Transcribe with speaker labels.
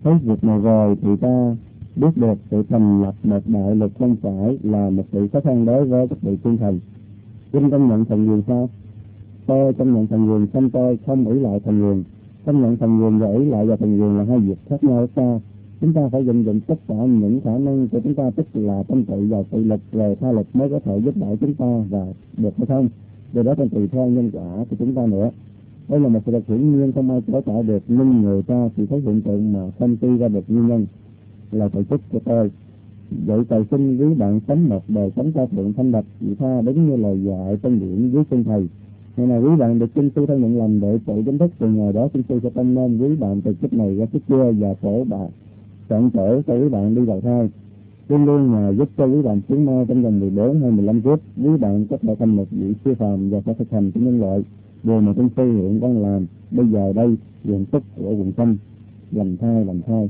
Speaker 1: Thấy việc này rồi thì ta biết được sự thành lập một đại lực không phải là một sự khó khăn đối với các vị tiên thần. Vinh công nhận thần quyền sao? Tôi công nhận thần quyền, xong tôi không ỷ lại thần quyền. Công nhận thần quyền và ỷ lại vào thần quyền là hai việc khác nhau xa. Chúng ta phải vận dụng tất cả những khả năng của chúng ta, tức là tâm tự và tự lực về tha lực mới có thể giúp đỡ chúng ta và được hay không. Điều đó còn tùy theo nhân quả của chúng ta nữa. Đây là một sự thật hiển nhiên không ai chối cãi được, nhưng người ta chỉ thấy hiện tượng mà không suy ra được nguyên nhân. Là tổ chức của tôi. Vậy cầu xin quý bạn sống một đời sống cao thượng thanh bạch vị tha, đúng như lời dạy trong điển với chân thầy. Ngày nào quý bạn được kinh sư thân nhận lành để tự chính thức, từ ngày đó kinh sư sẽ tâm nên quý bạn từ kiếp này ra kiếp kia và phổ bạn chọn chỗ cho quý bạn đi vào thai. Luôn luôn nhờ giúp cho quý bạn tiến mau trong vòng 14 hay 15 kiếp, quý bạn có thể thành một vị siêu phàm và sẽ thực hành của nhân loại. Điều mà kinh sư hiện đang làm bây giờ đây, diện tích của quần xanh, lành thai.